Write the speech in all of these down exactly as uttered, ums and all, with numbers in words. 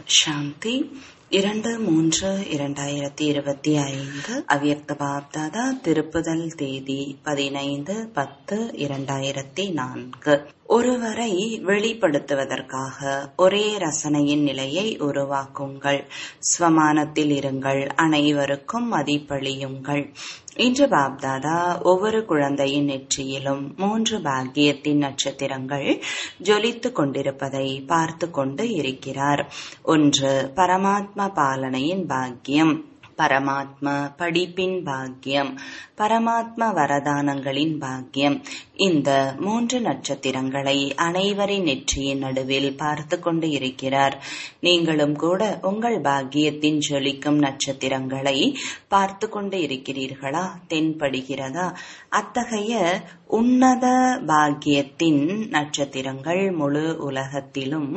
சாந்தி இரண்டு மூன்று இரண்டாயிரத்தி இருபத்தி ஐந்து அவ்யக்த பாப்தாதா திருப்புதல் தேதி பதினைந்து பத்து இரண்டாயிரத்தி நான்கு. ஒருவரை வெளிப்படுத்துவதற்காக ஒரே ரசனையின் நிலையை உருவாக்குங்கள். ஸ்வமானத்தில் இருங்கள். அனைவருக்கும் மதிப்பளியுங்கள். இன்று பாப்தாதா ஒவ்வொரு குழந்தையின் நெற்றியிலும் மூன்று பாக்கியத்தின் நட்சத்திரங்கள் ஜொலித்துக் கொண்டிருப்பதை பார்த்து கொண்டு இருக்கிறார். ஒன்று பரமாத்மா பாலனையின் பாக்கியம், பரமாத்மா படிப்பின் பாக்கியம், பரமாத்மா வரதானங்களின் பாக்கியம். இந்த மூன்று நட்சத்திரங்களை அனைவரின் நெற்றியின் நடுவில் பார்த்து கொண்டு இருக்கிறார். நீங்களும் கூட உங்கள் பாக்கியத்தின் ஜொலிக்கும் நட்சத்திரங்களை பார்த்து கொண்டு இருக்கிறீர்களா? தென்படுகிறதா? அத்தகைய உன்னத பாக்கியத்தின் நட்சத்திரங்கள் முழு உலகத்திலும்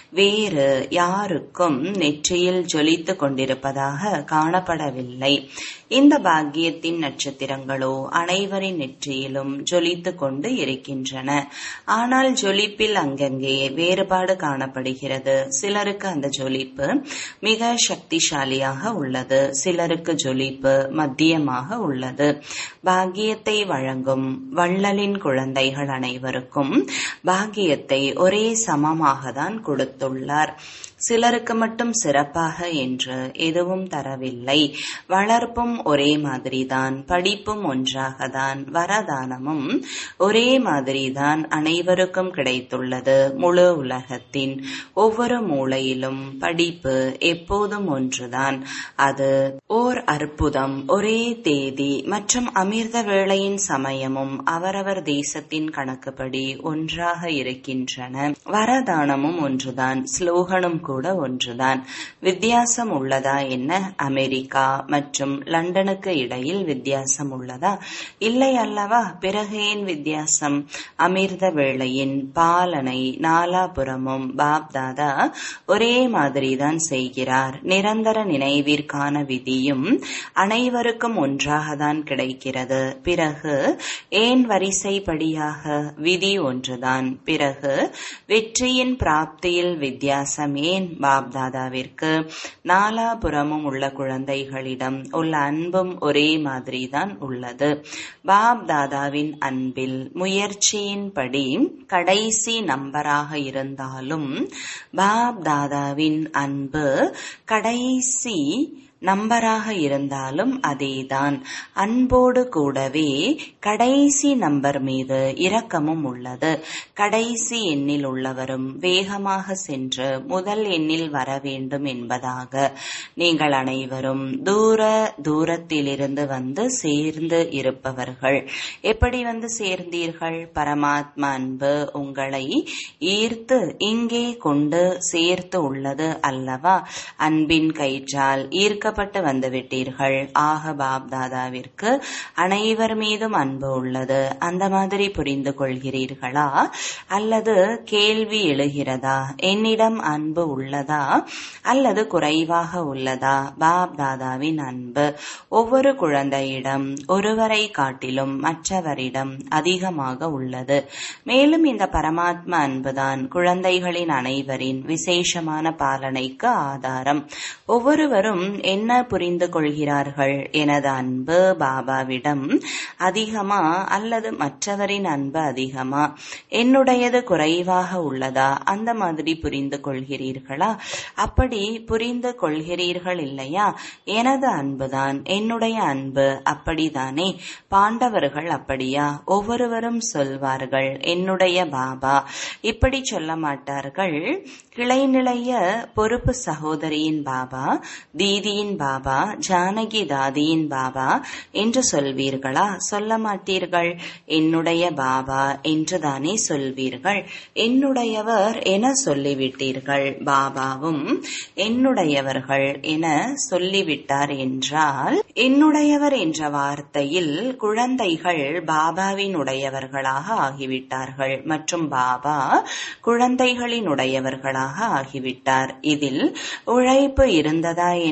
வேறு யாருக்கும் நெற்றியில் ஜொலித்துக் கொண்டிருப்பதாக காணப்படவில்லை. இந்த பாக்கியத்தின் நட்சத்திரங்களோ அனைவரின் நெற்றியிலும் ஜொலித்துக் கொண்டு இருக்கின்றன. ஆனால் ஜொலிப்பில் அங்கங்கே வேறுபாடு காணப்படுகிறது. சிலருக்கு அந்த ஜொலிப்பு மிக சக்திசாலியாக உள்ளது, சிலருக்கு ஜொலிப்பு மத்தியமாக உள்ளது. பாக்கியத்தை வழங்கும் வள்ளலின் குழந்தைகள் அனைவருக்கும் பாக்கியத்தை ஒரே சமமாக தான் கொடுத்துள்ளார். சிலருக்கு மட்டும் சிறப்பாக என்று எதுவும் தரவில்லை. வளர்ப்பும் ஒரே மாதிரிதான், படிப்பும் ஒன்றாகத்தான், வரதானமும் ஒரே மாதிரிதான் அனைவருக்கும் கிடைத்துள்ளது. முழு உலகத்தின் ஒவ்வொரு மூலையிலும் படிப்பு எப்போதும் ஒன்றுதான். அது ஓர் அற்புதம். ஒரே தேதி மற்றும் அமிர்த வேளையின் சமயமும் அவரவர் தேசத்தின் கணக்குப்படி ஒன்றாக இருக்கின்றன. வரதானமும் ஒன்றுதான், ஸ்லோகனும் கூட ஒன்றுதான். வித்தியாசம் உள்ளதா என்ன? அமெரிக்கா மற்றும் லண்டனுக்கு இடையில் வித்தியாசம் உள்ளதா? இல்லை அல்லவா? பிறகு ஏன் வித்தியாசம்? அமிர்த வேளையின் பாலனை நாலாபுரமும் பாப்தாதா ஒரே மாதிரிதான் செய்கிறார். நிரந்தர நினைவிற்கான விதியும் அனைவருக்கும் ஒன்றாகத்தான் கிடைக்கிறது. பிறகு ஏன் வரிசைப்படியாக? விதி ஒன்றுதான். பிறகு வெற்றியின் பிராப்தியில் வித்தியாசம் ஏன்? பாப்தாதாவிற்கு நாலாபுரமும் உள்ள குழந்தைகளிடம் உள்ள அன்பும் ஒரே மாதிரிதான் உள்ளது. பாப்தாதாவின் அன்பில் முயற்சியின்படி கடைசி நம்பராக இருந்தாலும் பாப்தாதாவின் அன்பு கடைசி நம்பராக இருந்தாலும் அதேதான். அன்போடு கூடவே கடைசி நம்பர் மீது இரக்கமும் உள்ளது. கடைசி எண்ணில் உள்ளவரும் வேகமாக சென்று முதல் எண்ணில் வர வேண்டும் என்பதாக நீங்கள் அனைவரும் தூர தூரத்திலிருந்து வந்து சேர்ந்து இருப்பவர்கள். எப்படி வந்து சேர்ந்தீர்கள்? பரமாத்மா அன்பு உங்களை ஈர்த்து இங்கே கொண்டு சேர்த்து உள்ளது அல்லவா? அன்பின் கயிற்றால் ஈர்க்க பட்டு வந்துவிட்டீர்கள். ஆக பாப்தாதாவிற்கு அனைவர் மீதும் அன்பு உள்ளது. அந்த மாதிரி புரிந்து கொள்கிறீர்களா? அல்லது கேள்வி எழுகிறதா? என்னிடம் அன்பு உள்ளதா அல்லது குறைவாக உள்ளதா? பாப்தாதாவின் அன்பு ஒவ்வொரு குழந்தையிடம் ஒருவரை காட்டிலும் மற்றவரிடம் அதிகமாக உள்ளது. மேலும் இந்த பரமாத்மா அன்புதான் குழந்தைகளின் அனைவரின் விசேஷமான பாலனைக்கு ஆதாரம். ஒவ்வொருவரும் என்ன புரிந்து கொள்கிறார்கள்? எனது அன்பு பாபாவிடம் அதிகமா அல்லது மற்றவரின் அன்பு அதிகமா? என்னுடையது குறைவாக உள்ளதா? அந்த மாதிரி புரிந்து கொள்கிறீர்களா? அப்படி புரிந்து கொள்கிறீர்கள் இல்லையா? எனது அன்புதான் என்னுடைய அன்பு. அப்படித்தானே? பாண்டவர்கள் அப்படியா? ஒவ்வொருவரும் சொல்வார்கள் என்னுடைய பாபா. இப்படி சொல்ல மாட்டார்கள். கிளை நிலைய பொறுப்பு சகோதரியின் பாபா, தீதியின் பாபா, ஜானகி தாதியின் பாபா என்று சொல்வீர்களா? சொல்ல மாட்டீர்கள். என்னுடைய பாபா என்றுதானே சொல்வீர்கள். என்னுடையவர் என சொல்லிவிட்டீர்கள். பாபாவும் என்னுடையவர்கள் என சொல்லிவிட்டார் என்றால், என்னுடையவர் என்ற வார்த்தையில் குழந்தைகள் பாபாவின் உடையவர்களாக ஆகிவிட்டார்கள் மற்றும் பாபா குழந்தைகளின் உடையவர்களாக ஆகிவிட்டார். இதில் உழைப்பு இருந்ததா என்ன?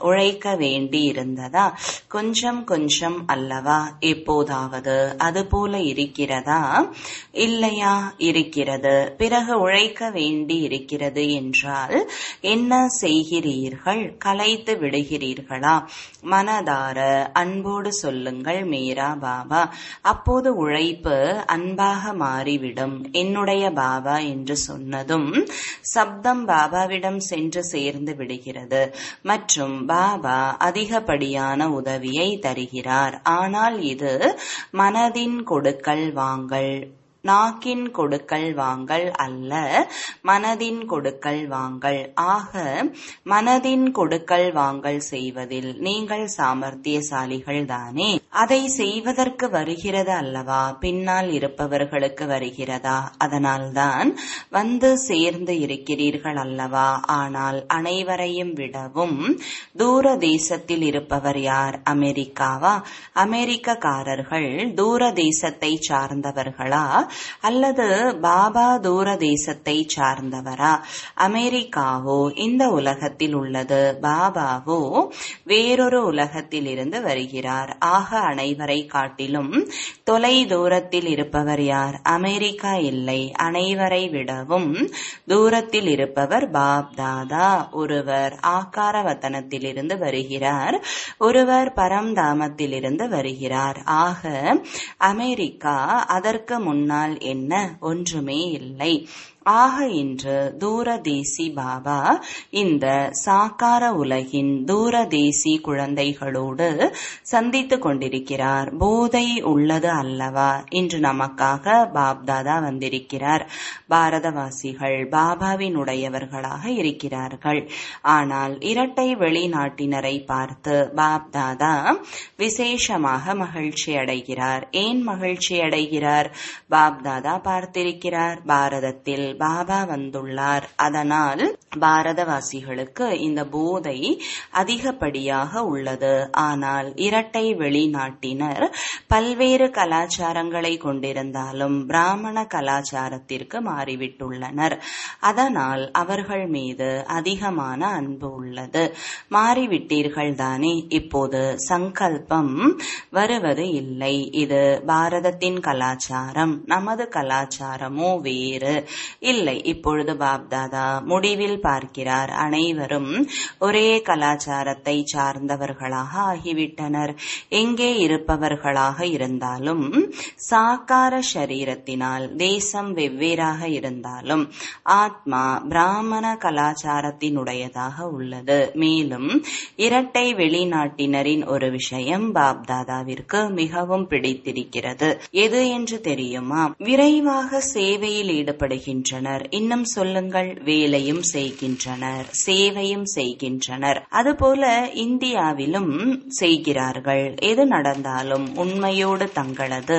உழைக்க வேண்டி இருந்ததா? கொஞ்சம் கொஞ்சம் அல்லவா? எப்போதாவது அது போல இருக்கிறதா? இல்லையா? இருக்கிறது. பிறகு உழைக்க வேண்டி இருக்கிறது என்றால் என்ன செய்கிறீர்கள்? கலைத்து விடுகிறீர்களா? மனதார அன்போடு சொல்லுங்கள் மீரா பாபா. அப்போது உழைப்பு அன்பாக மாறிவிடும். என்னுடைய பாபா என்று சொன்னதும் சப்தம் பாபாவிடம் சென்று சேர்ந்து விடுகிறது மற்றும் பாபா அதிகப்படியான உதவியை தருகிறார். ஆனால் இது மனதின் கொடுக்கல் வாங்கல், நாக்கின் கொடுக்கல் வாங்கல் அல்ல, மனதின் கொடுக்கல் வாங்கல். ஆக மனதின் கொடுக்கல் வாங்கல் செய்வதில் நீங்கள் சாமர்த்தியசாலிகள் தானே? அதை செய்வதற்கு வருகிறது அல்லவா? பின்னால் இருப்பவர்களுக்கு வருகிறதா? அதனால்தான் வந்து சேர்ந்து இருக்கிறீர்கள் அல்லவா? ஆனால் அனைவரையும் விடவும் தூர தேசத்தில் இருப்பவர் யார்? அமெரிக்காவா? அமெரிக்கக்காரர்கள் தூர தேசத்தை சார்ந்தவர்களா அல்லது பாபா தூர தேசத்தை சார்ந்தவரா? அமெரிக்காவோ இந்த உலகத்தில் உள்ளது, பாபாவோ வேறொரு உலகத்தில் இருந்து வருகிறார். ஆக அனைவரை காட்டிலும் தொலை தூரத்தில் இருப்பவர் யார்? அமெரிக்கா இல்லை, அனைவரை விடவும் தூரத்தில் இருப்பவர் பாப் தாதா. ஒருவர் ஆக்காரவத்தனத்தில் இருந்து வருகிறார், ஒருவர் பரம்தாமத்தில் இருந்து வருகிறார். ஆக அமெரிக்கா அதற்கு முன்னால் என்ன? ஒன்றுமே இல்லை. ஆக இன்று தூரதேசி பாபா இந்த சாக்கார உலகின் தூரதேசி குழந்தைகளோடு சந்தித்துக் கொண்டிருக்கிறார். போதை உள்ளது அல்லவா? இன்று நமக்காக பாப்தாதா வந்திருக்கிறார். பாரதவாசிகள் பாபாவின் உடையவர்களாக இருக்கிறார்கள். ஆனால் இரட்டை வெளிநாட்டினரை பார்த்து பாப்தாதா விசேஷமாக மகிழ்ச்சி அடைகிறார். ஏன் மகிழ்ச்சி அடைகிறார்? பாப்தாதா பார்த்திருக்கிறார், பாரதத்தில் பாபா வந்துள்ளார். அதனால் பாரதவாசிகளுக்கு இந்த போதை அதிகப்படியாக உள்ளது. ஆனால் இரட்டை வெளிநாட்டினர் பல்வேறு கலாச்சாரங்களை கொண்டிருந்தாலும் பிராமண கலாச்சாரத்திற்கு மாறிவிட்டுள்ளனர். அதனால் அவர்கள் மீது அதிகமான அன்பு உள்ளது. மாறிவிட்டீர்கள் தானே? இப்போது சங்கல்பம் வருவது இல்லை. இது பாரதத்தின் கலாச்சாரம், நமது கலாச்சாரமோ வேறு இல்லை. இப்பொழுது பாப்தாதா முடிவில் பார்க்கிறார், அனைவரும் ஒரே கலாச்சாரத்தை சார்ந்தவர்களாக ஆகிவிட்டனர். எங்கே இருப்பவர்களாக இருந்தாலும் சாக்கார சரீரத்தினால் தேசம் வெவ்வேறாக இருந்தாலும் ஆத்மா பிராமண கலாச்சாரத்தினுடையதாக உள்ளது. மேலும் இரட்டை வெளிநாட்டினரின் ஒரு விஷயம் பாப்தாதாவிற்கு மிகவும் பிடித்திருக்கிறது. எது என்று தெரியுமா? விரைவாக சேவையில் ஈடுபடுகின்றனர். இன்னும் சொல்லுங்கள், வேலையும் செய்கின்றனர், சேவையும் செய்கின்றனர். அதுபோல இந்தியாவிலும் செய்கிறார்கள். எது நடந்தாலும் உண்மையோடு தங்களது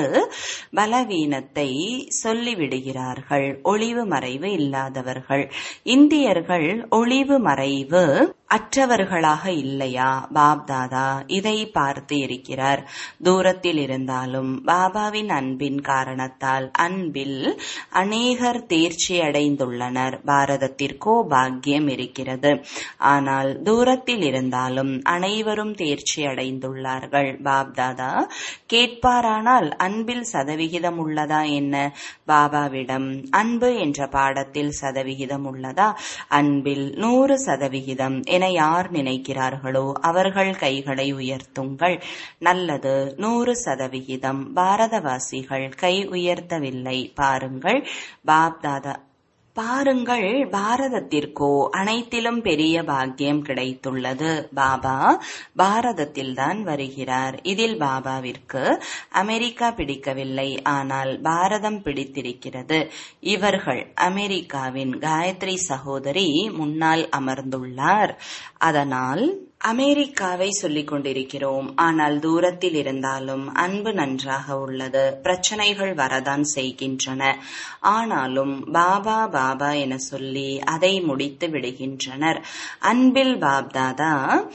பலவீனத்தை சொல்லிவிடுகிறார்கள். ஒளிவு மறைவு இல்லாதவர்கள். இந்தியர்கள் ஒளிவு மறைவு அற்றவர்களாக இல்லையா? பாப்தாதா இதை பார்த்து இருக்கிறார். தூரத்தில் இருந்தாலும் பாபாவின் அன்பின் காரணத்தால் அன்பில் அநேகர் தேர்ச்சி அடைந்துள்ளனர். பாரதத்திற்கோ பாக்கியம் இருக்கிறது. ஆனால் தூரத்தில் இருந்தாலும் அனைவரும் தேர்ச்சி அடைந்துள்ளார்கள். பாப்தாதா கேட்பாரானால் அன்பில் சதவிகிதம் உள்ளதா என்ன? பாபாவிடம் அன்பு என்ற பாடத்தில் சதவிகிதம் உள்ளதா? அன்பில் நூறு சதவிகிதம் என யார் நினைக்கிறார்களோ அவர்கள் கைகளை உயர்த்துங்கள். நல்லது, நூறு சதவிகிதம் பாரதவாசிகள் கை உயர்த்தவில்லை. பாருங்கள் பாப்தாதா பாருங்கள், பாரதத்திற்கோ அனைத்திலும் பெரிய பாக்கியம் கிடைத்துள்ளது. பாபா பாரதத்தில்தான் வருகிறார். இதில் பாபாவிற்கு அமெரிக்கா பிடிக்கவில்லை, ஆனால் பாரதம் பிடித்திருக்கிறது. இவர்கள் அமெரிக்காவின் காயத்ரி சகோதரி முன்னால் அமர்ந்துள்ளார். அதனால் அமெரிக்காவை சொல்லிக் கொண்டிருக்கிறோம். ஆனால் தூரத்தில் இருந்தாலும் அன்பு நன்றாக உள்ளது. பிரச்சனைகள் வரதான் செய்கின்றன. ஆனாலும் பாபா பாபா என சொல்லி அதை முடித்து விடுகின்றனர். அன்பில் பாப்தாதா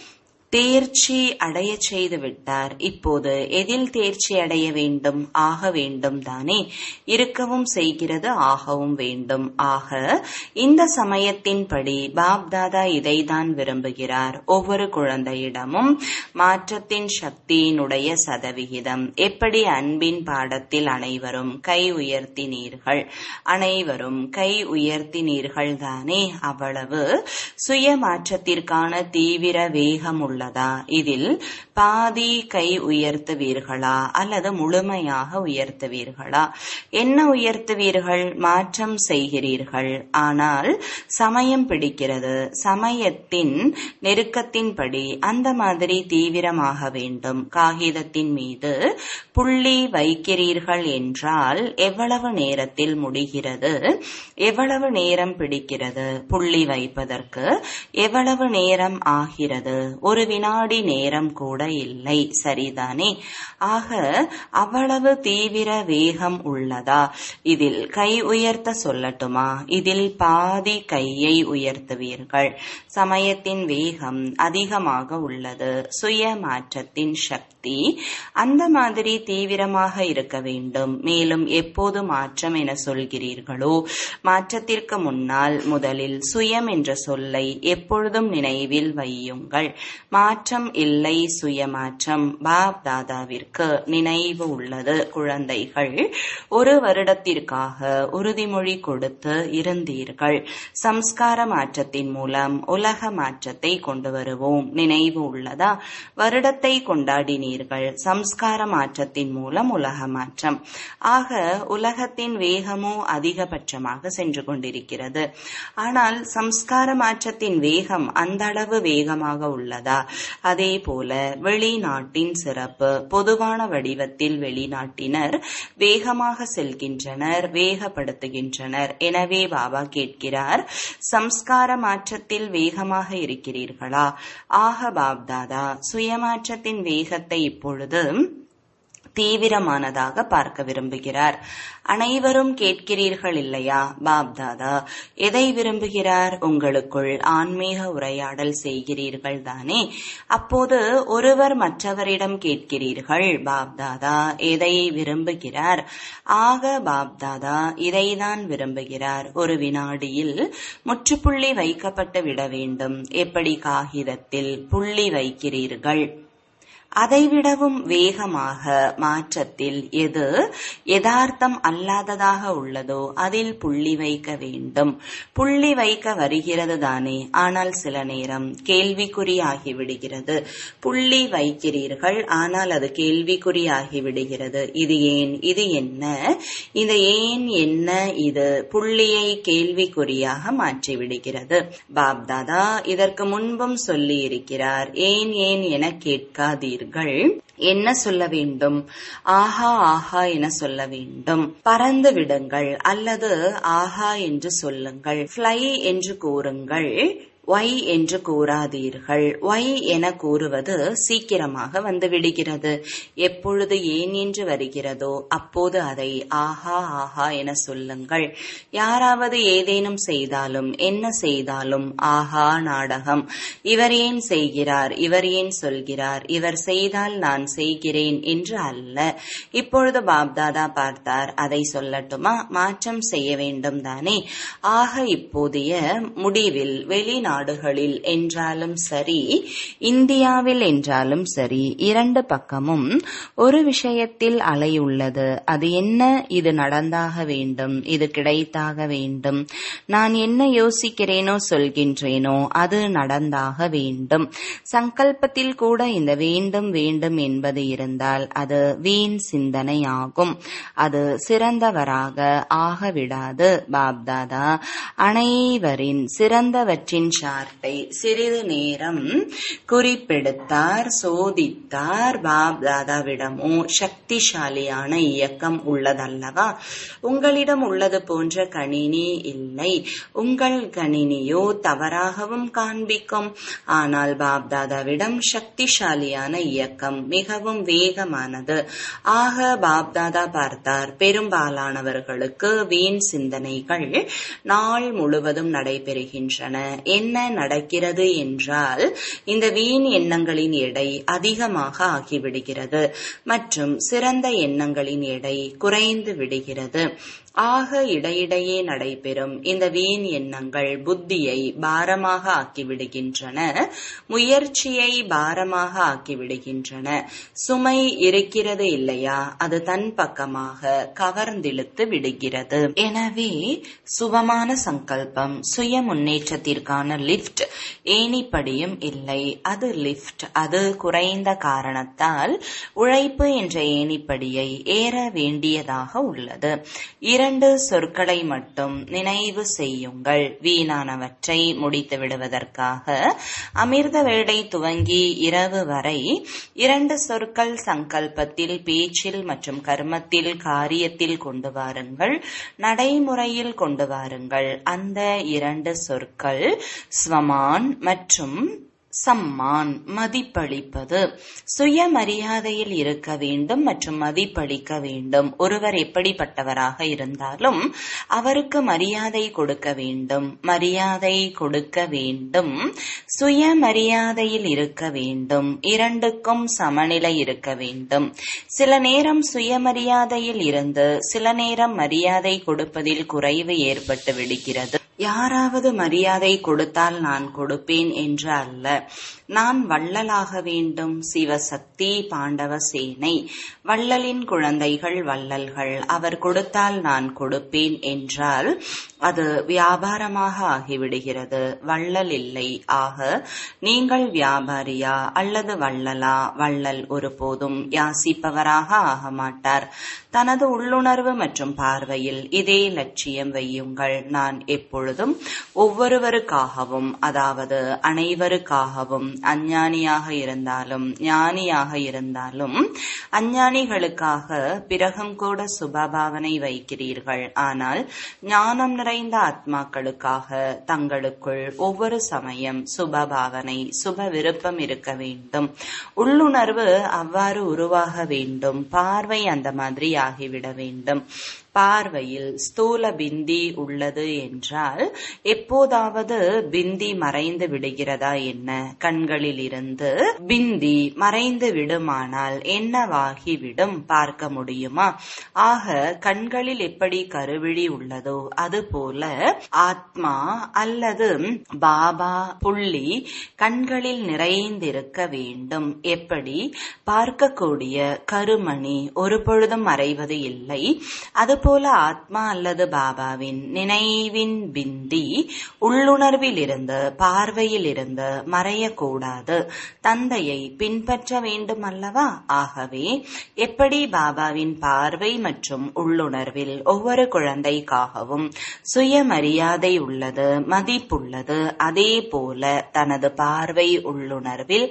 தேர்ச்சி அடைய செய்து விட்டார். இப்போது எதில் தேர்ச்சி அடைய வேண்டும்? ஆக வேண்டும் தானே. இருக்கவும் செய்கிறது, ஆகவும் வேண்டும். ஆக இந்த சமயத்தின்படி பாப்தாதா இதைதான் விரும்புகிறார். ஒவ்வொரு குழந்தையிடமும் மாற்றத்தின் சக்தியினுடைய சதவிகிதம். எப்படி அன்பின் பாடத்தில் அனைவரும் கை உயர்த்தினீர்கள், அனைவரும் கை உயர்த்தினீர்கள் தானே. அவ்வளவு சுய மாற்றத்திற்கான தீவிர வேகம் உள்ளதா? இதில் பாதி கை உயர்த்துவீர்களா அல்லது முழுமையாக உயர்த்துவீர்களா? என்ன உயர்த்துவீர்கள்? மாற்றம் செய்கிறீர்கள், ஆனால் சமயம் பிடிக்கிறது. சமயத்தின் நெருக்கத்தின்படி அந்த மாதிரி தீவிரமாக வேண்டும். காகிதத்தின் மீது புள்ளி வைக்கிறீர்கள் என்றால் எவ்வளவு நேரத்தில் முடிகிறது? எவ்வளவு நேரம் பிடிக்கிறது புள்ளி வைப்பதற்கு? எவ்வளவு நேரம் ஆகிறது? ஒரு வினாடி நேரம் கூட இல்லை, சரிதானே? ஆக அவ்வளவு தீவிர வேகம் உள்ளதா? இதில் கை உயர்த்த சொல்லட்டுமா? இதில் பாதி கையை உயர்த்துவீர்கள். சமயத்தின் வேகம் அதிகமாக உள்ளது. சுய மாற்றத்தின் சக்தி அந்த மாதிரி தீவிரமாக இருக்க வேண்டும். மேலும் எப்போது மாற்றம் என சொல்கிறீர்களோ, மாற்றத்திற்கு முன்னால் முதலில் சுயம் என்ற சொல்லை எப்பொழுதும் நினைவில் வையுங்கள். மாற்றம் இல்லை, சுயமாற்றம். பாப் தாதாவிற்கு நினைவு உள்ளது. குழந்தைகள் ஒரு வருடத்திற்காக உறுதிமொழி கொடுத்து இருந்தீர்கள். சம்ஸ்கார மாற்றத்தின் மூலம் உலக மாற்றத்தை கொண்டு வருவோம். நினைவு உள்ளதா? வருடத்தை கொண்டாடினீர்கள். சம்ஸ்கார மாற்றத்தின் மூலம் உலக மாற்றம். ஆக உலகத்தின் வேகமோ அதிகபட்சமாக சென்று கொண்டிருக்கிறது. ஆனால் சம்ஸ்கார மாற்றத்தின் வேகம் அந்த அளவு வேகமாக உள்ளதா? அதே போல வெளிநாட்டின் சிறப்பு. பொதுவான வடிவத்தில் வெளிநாட்டினர் வேகமாக செல்கின்றனர், வேகப்படுத்துகின்றனர். எனவே பாபா கேட்கிறார், சம்ஸ்கார மாற்றத்தில் வேகமாக இருக்கிறீர்களா? ஆக பாப்தாதா சுயமாற்றத்தின் வேகத்தை இப்பொழுது தீவிரமானதாக பார்க்க விரும்புகிறார். அனைவரும் கேட்கிறீர்கள் இல்லையா? பாப்தாதா எதை விரும்புகிறார்? உங்களுக்குள் ஆன்மீக உரையாடல் செய்கிறீர்கள் தானே. அப்போது ஒருவர் மற்றவரிடம் கேட்கிறீர்கள், பாப்தாதா எதை விரும்புகிறார்? ஆக பாப்தாதா இதைதான் விரும்புகிறார். ஒரு வினாடியில் முற்றுப்புள்ளி வைக்கப்பட்டு விட வேண்டும். எப்படி காகிதத்தில் புள்ளி வைக்கிறீர்கள், அதைவிடவும் வேகமாக மாற்றத்தில் எது யதார்த்தம் அல்லாததாக உள்ளதோ அதில் புள்ளி வைக்க வேண்டும். புள்ளி வைக்க வருகிறது தானே, ஆனால் சில நேரம் கேள்விக்குறியாகிவிடுகிறது. புள்ளி வைக்கிறீர்கள், ஆனால் அது கேள்விக்குறியாகிவிடுகிறது. இது ஏன்? இது என்ன? இந்த ஏன் என்ன? இது புள்ளியை கேள்விக்குறியாக மாற்றிவிடுகிறது. பாப்தாதா இதற்கு முன்பும் சொல்லி இருக்கிறார், ஏன் ஏன் என கேட்காதீர்கள். என்ன சொல்ல வேண்டும்? ஆஹா ஆஹா என சொல்ல வேண்டும். பறந்து விடுங்கள் அல்லது ஆஹா என்று சொல்லுங்கள். ஃப்ளை என்று கூறுங்கள், ஒய் என்று கூறாதீர்கள். ஒய் என கூறுவது சீக்கிரமாக வந்து விடுகிறது. எப்பொழுது ஏன் என்று வருகிறதோ அப்போது அதை ஆஹா ஆஹா என சொல்லுங்கள். யாராவது ஏதேனும் செய்தாலும் என்ன செய்தாலும் ஆஹா நாடகம், இவர் ஏன் செய்கிறார், இவர் ஏன் சொல்கிறார், இவர் செய்தால் நான் செய்கிறேன் என்று அல்ல. இப்பொழுது பாப்தாதா பார்த்தார், அதை சொல்லட்டுமா? மாற்றம் செய்ய வேண்டும் தானே. ஆக இப்போதைய முடிவில் வெளிநாடு நாடுகளில் என்றாலும் சரி, இந்தியாவில் என்றாலும் சரி, இரண்டு பக்கமும் ஒரு விஷயத்தில் அலை உள்ளது. அது என்ன? இது நடந்தாக வேண்டும், இது கிடைத்தாக வேண்டும். நான் என்ன யோசிக்கிறேனோ சொல்கின்றேனோ அது நடந்தாக வேண்டும். சங்கல்பத்தில் கூட இந்த வேண்டும் வேண்டும் என்பது இருந்தால் அது வீண் சிந்தனையாகும். அது சிறந்தவராக ஆகவிடாது. பாப்தாதா அனைவரின் சிறந்தவற்றின் சார்ட்டை சிறிது நேரம் குறிப்பெடுத்தார், சோதித்தார். பாப்தாதாவிடமோ சக்திசாலியான இயக்கம் உள்ளதல்லவா? உங்களிடம் உள்ளது போன்ற கணினி இல்லை. உங்கள் கணினியோ தவறாகவும் காண்பிக்கும். ஆனால் பாப்தாதாவிடம் சக்திசாலியான இயக்கம், மிகவும் வேகமானது. ஆக பாப்தாதா பார்த்தார், பெரும்பாலானவர்களுக்கு வீண் சிந்தனைகள் நாள் முழுவதும் நடைபெறுகின்றன. என்ன என்ன நடக்கிறது என்றால் இந்த வீண் எண்ணங்களின் எடை அதிகமாக ஆகிவிடுகிறது மற்றும் சிறந்த எண்ணங்களின் எடை குறைந்து விடுகிறது. ஆக இடையிடையே நடைபெறும் இந்த வீண் எண்ணங்கள் புத்தியை பாரமாக ஆக்கிவிடுகின்றன, முயற்சியை பாரமாக ஆக்கிவிடுகின்றன. சுமை இருக்கிறது இல்லையா, அது தன் பக்கமாக கவர்ந்திழுத்து விடுகிறது. எனவே சுபமான சங்கல்பம் சுய முன்னேற்றத்திற்கான லிப்ட் ஏணிப்படியும் இல்லை, அது லிப்ட். அது குறைந்த காரணத்தால் உழைப்பு என்ற ஏணிப்படியை ஏற வேண்டியதாக உள்ளது. இரண்டு சொற்களை மட்டும் நினைவு செய்யுங்கள். வீணானவற்றை முடித்து விடுவதற்காக அமிர்த வேளை துவங்கி இரவு வரை இரண்டு சொற்கள் சங்கல்பத்தில், பேச்சில் மற்றும் கர்மத்தில், காரியத்தில் கொண்டு வாருங்கள், நடைமுறையில் கொண்டு வாருங்கள். அந்த இரண்டு சொற்கள் ஸ்வமான் மற்றும் சம்மான், மதிப்பளிப்பது. சுயமரியாதையில் இருக்க வேண்டும் மற்றும் மதிப்பளிக்க வேண்டும். ஒருவர் எப்படிப்பட்டவராக இருந்தாலும் அவருக்கு மரியாதை கொடுக்க வேண்டும், மரியாதை கொடுக்க வேண்டும். சுயமரியாதையில் இருக்க வேண்டும், இரண்டுக்கும் சமநிலை இருக்க வேண்டும். சில நேரம் சுயமரியாதையில் இருந்து சில நேரம் மரியாதை கொடுப்பதில் குறைவு ஏற்பட்டு விடுகிறது. யாராவது மரியாதை கொடுத்தால் நான் கொடுப்பேன் என்று அல்ல, நான் வள்ளலாக வேண்டும். சிவசக்தி, பாண்டவ சேனை, வள்ளலின் குழந்தைகள் வள்ளல்கள். அவர் கொடுத்தால் நான் கொடுப்பேன் என்றால் அது வியாபாரமாக ஆகிவிடுகிறது, வள்ளல் இல்லை. ஆக நீங்கள் வியாபாரியா அல்லது வள்ளலா? வள்ளல் ஒருபோதும் யாசிப்பவராக ஆக மாட்டார். தனது உள்ளுணர்வு மற்றும் பார்வையில் இதே லட்சியம் வையுங்கள். நான் எப்பொழுதும் ஒவ்வொருவருக்காகவும், அதாவது அனைவருக்காகவும், அஞ்ஞானியாக இருந்தாலும் ஞானியாக இருந்தாலும், அஞ்ஞானிகளுக்காக பிறகும் கூட சுபபாவனை வைக்கிறீர்கள். ஆனால் ஞானம் நிறைந்த ஆத்மாக்களுக்காக தங்களுக்குள் ஒவ்வொரு சமயம் சுபபாவனை, சுப விருப்பம் இருக்க வேண்டும். உள்ளுணர்வு அவ்வாறு உருவாக வேண்டும். பார்வை அந்த மாதிரி ஆகிவிட வேண்டும். பார்வையில் ஸ்தூல பிந்தி உள்ளது என்றால் எப்போதாவது பிந்தி மறைந்து விடுகிறதா என்ன? கண்களில் இருந்து பிந்தி மறைந்து விடுமானால் என்னவாகிவிடும் பார்க்க முடியுமா? ஆக கண்களில் எப்படி கருவிழி உள்ளதோ அதுபோல ஆத்மா அல்லது பாபா புள்ளி கண்களில் நிறைந்திருக்க வேண்டும். எப்படி? பார்க்கக்கூடிய கருமணி ஒரு பொழுதும் மறைவது இல்லை. அது போல ஆத்மா அல்லது பாபாவின் நினைவின் பிந்தி உள்ளுணர்வில் இருந்து, பார்வையில் இருந்து மறையக்கூடாது. தந்தையை பின்பற்ற வேண்டும் அல்லவா? ஆகவே எப்படி பாபாவின் பார்வை மற்றும் உள்ளுணர்வில் ஒவ்வொரு குழந்தைக்காகவும் சுயமரியாதை உள்ளது, மதிப்புள்ளது, அதே போல தனது பார்வை உள்ளுணர்வில்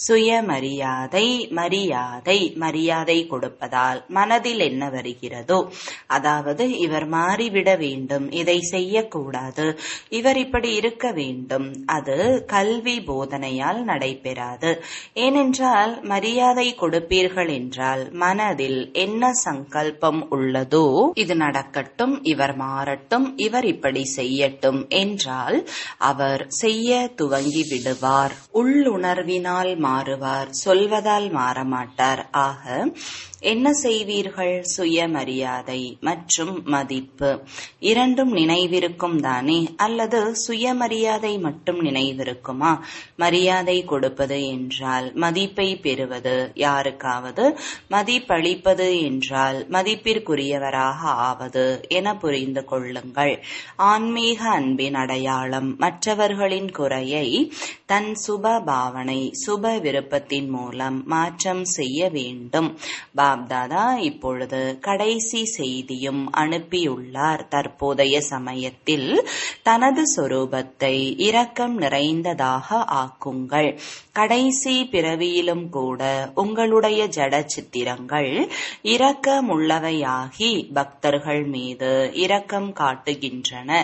சுயமரியாதை, மரியாதை, மரியாதை கொடுப்பதால் மனதில் என்ன வருகிறதோ, அதாவது இவர் மாறிவிட வேண்டும், இதை செய்யக்கூடாது, இவர் இப்படி இருக்க வேண்டும், அது கல்வி போதனையால் நடைபெறாது. ஏனென்றால் மரியாதை கொடுப்பீர்கள் என்றால் மனதில் என்ன சங்கல்பம் உள்ளதோ, இது நடக்கட்டும், இவர் மாறட்டும், இவர் இப்படி செய்யட்டும் என்றால் அவர் செய்ய துவங்கி விடுவார். உள்ளுணர்வினால் மாறுவார், சொல்வதால் மாறமாட்டார். ஆக என்ன செய்வீர்கள்? சுயமரியாதை மற்றும் மதிப்பு இரண்டும் நினைவிருக்கும் தானே? அல்லது சுயமரியாதை மட்டும் நினைவிருக்குமா? மரியாதை கொடுப்பது என்றால் மதிப்பை பெறுவது, யாருக்காவது மதிப்பளிப்பது என்றால் மதிப்பிற்குரியவராக ஆவது என புரிந்து கொள்ளுங்கள். ஆன்மீக அன்பின் அடையாளம் மற்றவர்களின் குறையை தன் சுப பாவனை, சுப விருப்பத்தின் மூலம் மாற்றம் செய்ய வேண்டும். பாப்தாதா இப்பொழுது கடைசி செய்தியும் அனுப்பியுள்ளார். தற்போதைய சமயத்தில் தனது சொரூபத்தை இரக்கம் நிறைந்ததாக ஆக்குங்கள். கடைசி பிறவியிலும் கூட உங்களுடைய ஜட சித்திரங்கள் இரக்கமுள்ளவையாகி பக்தர்கள் மீது இரக்கம் காட்டுகின்றன.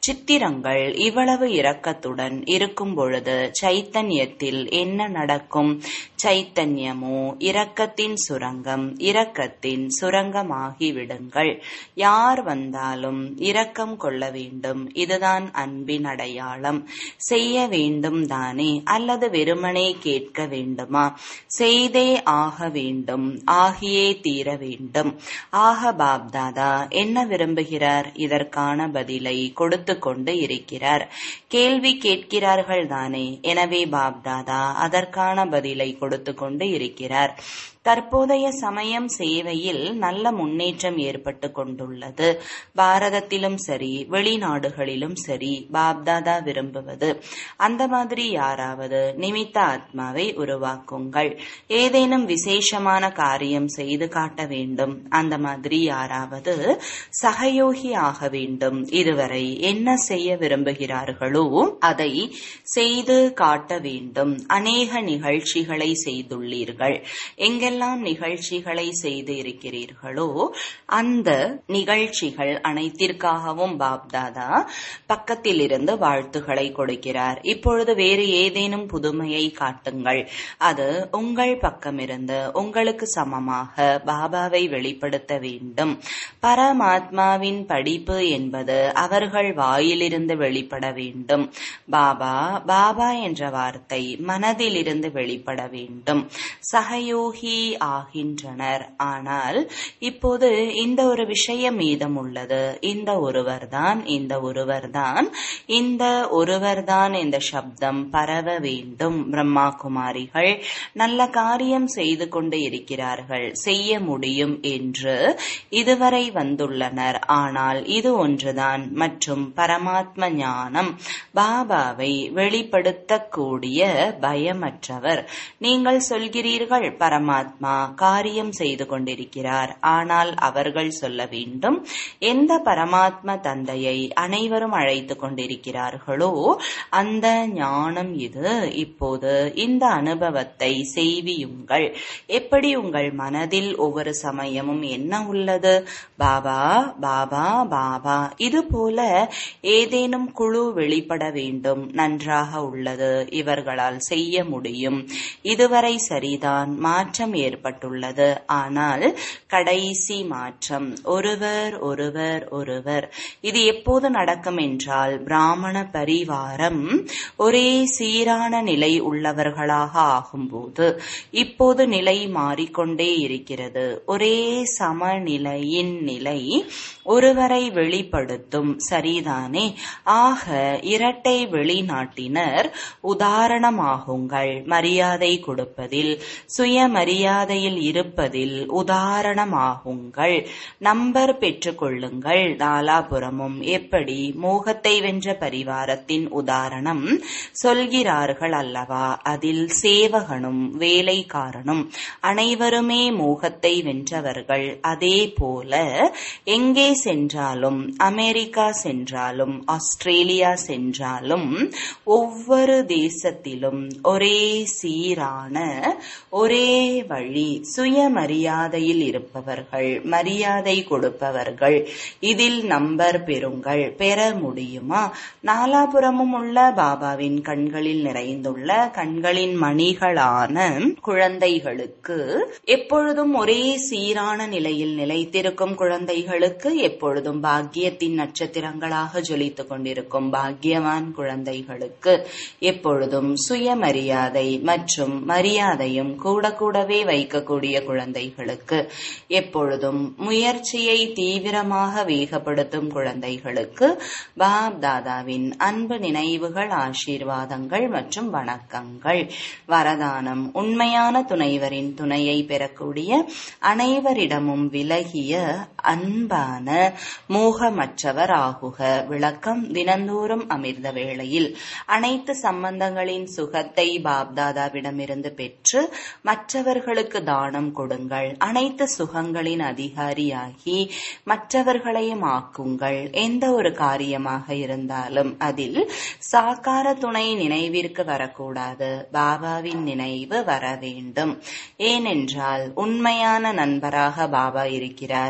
சித்திரங்கள் இவ்வளவு இரக்கத்துடன் இருக்கும் பொழுது சைத்தன்யத்தில் என்ன நடக்கும்? சைத்தன்யமோ இரக்கத்தின் சுரங்கம். இரக்கத்தின் சுரங்கமாகி விடுங்கள். யார் வந்தாலும் இரக்கம் கொள்ள வேண்டும். இதுதான் அன்பின் அடையாளம். செய்ய வேண்டும் தானே, அல்லது வெறுமனே கேட்க வேண்டுமா? செய்தே ஆக வேண்டும், ஆகியே தீர வேண்டும். ஆக பாப்தாதா என்ன விரும்புகிறார்? இதற்கான பதிலை கொடுத்து கொண்டு இருக்கிறார். கேள்வி கேட்கிறார்கள் தானே, எனவே பாப்தாதா அதற்கான பதிலை கொடுத்து கொண்டு இருக்கிறார். தற்போதைய சமயம் சேவையில் நல்ல முன்னேற்றம் ஏற்பட்டு கொண்டுள்ளது. பாரதத்திலும் சரி, வெளிநாடுகளிலும் சரி, பாப்தாதா விரும்புவது அந்த மாதிரி யாராவது நிமித்த ஆத்மாவை உருவாக்குங்கள். ஏதேனும் விசேஷமான காரியம் செய்து காட்ட வேண்டும். அந்த மாதிரி யாராவது சகயோகி ஆக வேண்டும். இதுவரை என்ன செய்ய விரும்புகிறார்களோ அதை செய்து காட்ட வேண்டும். அநேக நிகழ்ச்சிகளை செய்துள்ளீர்கள். எங்கெல்லாம் நிகழ்ச்சிகளை செய்து இருக்கிறீர்களோ அந்த நிகழ்ச்சிகள் அனைத்திற்காகவும் பாப்தாதா பக்கத்தில் இருந்து வாழ்த்துக்களை கொடுக்கிறார். இப்பொழுது வேறு ஏதேனும் புதுமையை காட்டுங்கள். அது உங்கள் பக்கமிருந்து உங்களுக்கு சமமாக பாபாவை வெளிப்படுத்த வேண்டும். பரமாத்மாவின் படிப்பு என்பது அவர்கள் வாயிலிருந்து வெளிப்பட வேண்டும். பாபா பாபா என்ற வார்த்தை மனதிலிருந்து வெளிப்பட வேண்டும். சகயோகி ஆகின்றனர். ஆனால் இப்போது இந்த ஒரு விஷயம் மீதம் உள்ளது. இந்த ஒருவர்தான், இந்த ஒருவர்தான், இந்த ஒருவர்தான் இந்த சப்தம் பரவ வேண்டும். பிரம்மா குமாரிகள் நல்ல காரியம் செய்து கொண்டு இருக்கிறார்கள், செய்ய முடியும் என்று இதுவரை வந்துள்ளனர். ஆனால் இது ஒன்றுதான் மற்றும் பரமாத்ம ஞானம் பாபாவை வெளிப்படுத்தக்கூடிய பயமற்றவர். நீங்கள் சொல்கிறீர்கள் பரமாத்மா காரியம் செய்து கொண்டிருக்கிறார். ஆனால் அவர்கள் சொல்ல வேண்டும், எந்த பரமாத்ம தந்தையை அனைவரும் அழைத்து கொண்டிருக்கிறார்களோ அந்த ஞானம் இது. இப்போது இந்த அனுபவத்தை செய்வியுங்கள். எப்படி உங்கள் மனதில் ஒவ்வொரு சமயமும் என்ன உள்ளது? பாபா பாபா பாபா. இது போல ஏதேனும் குழு வெளிப்பட வேண்டும். நன்றாக உள்ளது, இவர்களால் செய்ய முடியும். இதுவரை சரிதான், மாற்றம் ஏற்பட்டுள்ளது. ஆனால் கடைசி மாற்றம் ஒருவர் ஒருவர் ஒருவர். இது எப்போது நடக்கும் என்றால் பிராமண பரிவாரம் ஒரே சீரான நிலை உள்ளவர்களாக ஆகும்போது. இப்போது நிலை மாறிக்கொண்டே இருக்கிறது. ஒரே சமநிலையின் நிலை ஒருவரை வெளிப்படுத்தும். சரிதானே? ஆக இரட்டை வெளிநாட்டினர் உதாரணமாகுங்கள். மரியாதை கொடுப்பதில், சுயமரியாதையில் இருப்பதில் உதாரணமாகுங்கள். நம்பர் பெற்றுக் கொள்ளுங்கள். நாலாபுரமும் எப்படி மோகத்தை வென்ற பரிவாரத்தின் உதாரணம் சொல்கிறார்கள் அல்லவா? அதில் சேவகனும் வேலைக்காரனும் அனைவருமே மோகத்தை வென்றவர்கள். அதே போல எங்கே சென்றாலும், அமெரிக்கா சென்றாலும், ஆஸ்திரேலியா சென்றாலும், ஒவ்வொரு தேசத்திலும் ஒரே சீரான ஒரே வழி. சுயமரியாதையில் இருப்பவர்கள், மரியாதை கொடுப்பவர்கள். இதில் நம்பர் பெறுங்கள். பெற முடியுமா? நாலாபுரமும் உள்ள பாபாவின் கண்களில் நிறைந்துள்ள கண்களின் மணிகளான குழந்தைகளுக்கு, எப்பொழுதும் ஒரே சீரான நிலையில் நிலைத்திருக்கும் குழந்தைகளுக்கு, எப்பொழுதும் பாக்கியத்தின் நட்சத்திரங்களாக ஜொலித்துக் கொண்டிருக்கும் பாக்கியவான் குழந்தைகளுக்கு, எப்பொழுதும் சுயமரியாதை மற்றும் மரியாதையும் கூட கூடவே வைக்கக்கூடிய குழந்தைகளுக்கு, எப்பொழுதும் முயற்சியை தீவிரமாக வேகப்படுத்தும் குழந்தைகளுக்கு பாப் தாதாவின் அன்பு நினைவுகள், ஆசீர்வாதங்கள் மற்றும் வணக்கங்கள். வரதானம்: உண்மையான துணைவரின் துணையை பெறக்கூடிய அனைவரிடமும் விலகிய அன்பான மோகமற்றவர் ஆகுக. விளக்கம்: தினந்தோறும் அமிர்த வேளையில் அனைத்து சம்பந்தங்களின் சுகத்தை பாப்தாதாவிடமிருந்து பெற்று மற்றவர்களுக்கு தானம் கொடுங்கள். அனைத்து சுகங்களின் அதிகாரியாகி மற்றவர்களையும் ஆக்குங்கள். எந்த ஒரு காரியமாக இருந்தாலும் அதில் சாக்கார துணை நினைவிற்கு வரக்கூடாது, பாபாவின் நினைவு வர வேண்டும். ஏனென்றால் உண்மையான நண்பராக பாபா இருக்கிறார். உண்மை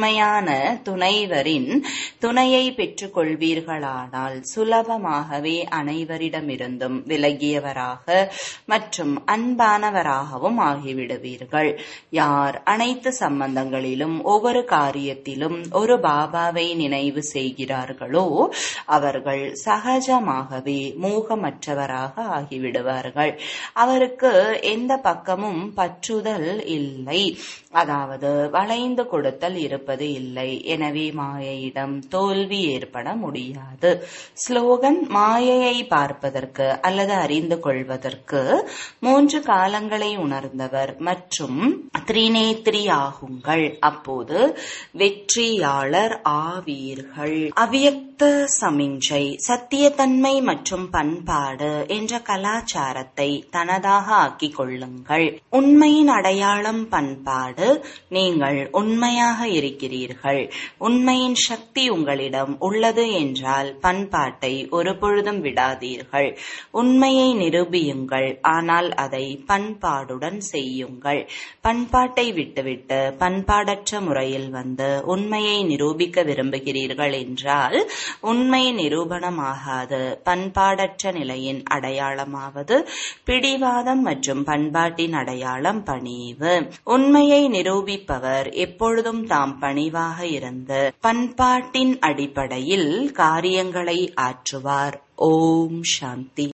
உண்மையான துணைவரின் துணையை பெற்றுக் கொள்வீர்களானால் சுலபமாகவே அனைவரிடமிருந்தும் விலகியவராக மற்றும் அன்பானவராகவும் ஆகிவிடுவீர்கள். யார் அனைத்து சம்பந்தங்களிலும் ஒவ்வொரு காரியத்திலும் ஒரு பாபாவை நினைவு செய்கிறார்களோ அவர்கள் சகஜமாகவே மூகமற்றவராக ஆகிவிடுவார்கள். அவருக்கு எந்த பக்கமும் பற்றுதல் இல்லை, அதாவது வளைந்து கொடுத்தல் இருப்பது இல்லை. எனவே மாயையிடம் தோல்வி ஏற்பட முடியாது. ஸ்லோகன்: மாயையை பார்ப்பதற்கு அல்லது அறிந்து கொள்வதற்கு மூன்று காலங்களை உணர்ந்தவர் மற்றும் திரிநேத்ரி ஆகுங்கள், அப்போது வெற்றியாளர் ஆவீர்கள். அவ்யக்த சமிஞ்சை சத்தியத்தன்மை மற்றும் பண்பாடு என்ற கலாச்சாரத்தை தனதாக ஆக்கிக் கொள்ளுங்கள். உண்மையின் அடையாளம் பண்பாடு. நீங்கள் உண்மையாக இருக்கிறீர்கள். உண்மையின் சக்தி உங்களிடம் உள்ளது என்றால் பண்பாட்டை ஒரு பொழுதும் விடாதீர்கள். உண்மையை நிரூபியுங்கள், ஆனால் அதை பண்பாடுடன் செய்யுங்கள். பண்பாட்டை விட்டுவிட்டு பண்பாடற்ற முறையில் வந்து உண்மையை நிரூபிக்க விரும்புகிறீர்கள் என்றால் உண்மை நிரூபணமாகாது. பண்பாடற்ற நிலையின் அடையாளமாவது பிடிவாதம் மற்றும் பண்பாட்டின் அடையாளம் பணிவு. உண்மையை நிரூபிப்பவர் எப்பொழுதும் தாம் பணிவாக இருந்து பண்பாட்டின் அடிப்படையில் காரியங்களை ஆற்றுவார். ஓம் சாந்தி.